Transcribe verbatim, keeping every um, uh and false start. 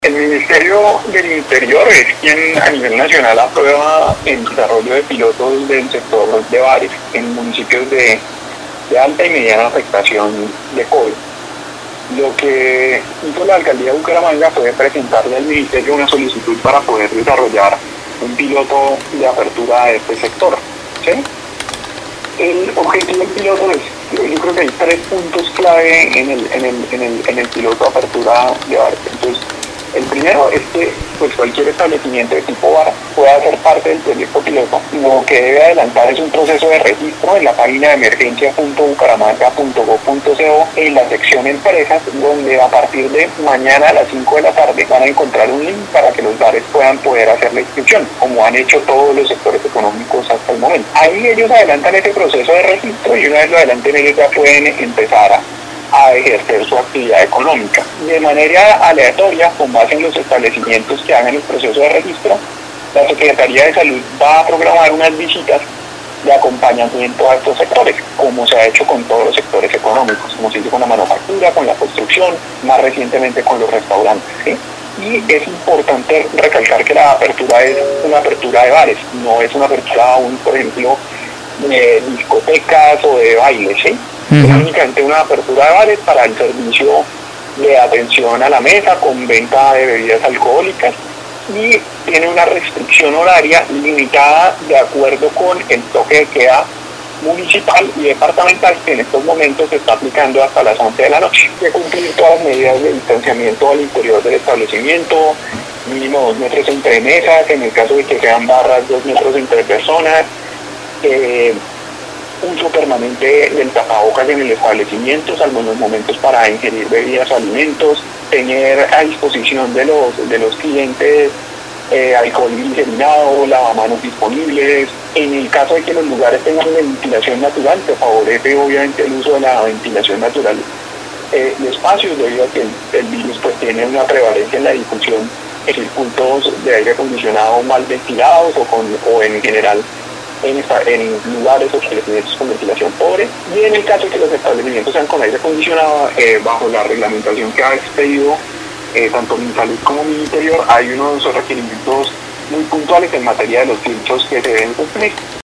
El Ministerio del Interior es quien a nivel nacional aprueba el desarrollo de pilotos del sector de bares en municipios de, de alta y mediana afectación de COVID. Lo que hizo la alcaldía de Bucaramanga fue presentarle al Ministerio una solicitud para poder desarrollar un piloto de apertura de este sector, ¿sí? El objetivo del piloto es, yo creo que hay tres puntos clave en el, en el, en el, en el piloto de apertura de bares. Entonces, el primero es que pues, cualquier establecimiento de tipo bar pueda ser parte del proyecto piloto. Lo que debe adelantar es un proceso de registro en la página de emergencia punto bucaramanga punto gob punto co en la sección empresas, donde a partir de mañana a las cinco de la tarde van a encontrar un link para que los bares puedan poder hacer la inscripción, como han hecho todos los sectores económicos hasta el momento. Ahí ellos adelantan ese proceso de registro y una vez lo adelanten ellos ya pueden empezar a a ejercer su actividad económica. De manera aleatoria, con base en los establecimientos que hagan el proceso de registro, la Secretaría de Salud va a programar unas visitas de acompañamiento a estos sectores, como se ha hecho con todos los sectores económicos, como se hizo con la manufactura, con la construcción, más recientemente con los restaurantes, ¿sí? Y es importante recalcar que la apertura es una apertura de bares, no es una apertura aún, por ejemplo, de discotecas o de bailes, ¿sí? Uh-huh. Es únicamente una apertura de bares para el servicio de atención a la mesa con venta de bebidas alcohólicas y tiene una restricción horaria limitada de acuerdo con el toque de queda municipal y departamental que en estos momentos se está aplicando hasta las once de la noche. Hay que cumplir todas las medidas de distanciamiento al interior del establecimiento, mínimo dos metros entre mesas, en el caso de que sean barras, dos metros entre personas, eh, uso permanente del tapabocas en el establecimiento, salvo en los momentos para ingerir bebidas o alimentos, tener a disposición de los, de los clientes eh, alcohol glicerinado, lavamanos disponibles. En el caso de que los lugares tengan ventilación natural, se favorece obviamente el uso de la ventilación natural eh, de espacios, debido a que el, el virus pues tiene una prevalencia en la difusión en circuitos de aire acondicionado mal ventilados o, con, o en general En, esta, en lugares o establecimientos con ventilación pobre, y en el caso de que los establecimientos sean con aire acondicionado, eh, bajo la reglamentación que ha expedido eh, tanto Minsalud como Ministerio, hay unos requerimientos muy puntuales en materia de los filtros que se deben cumplir.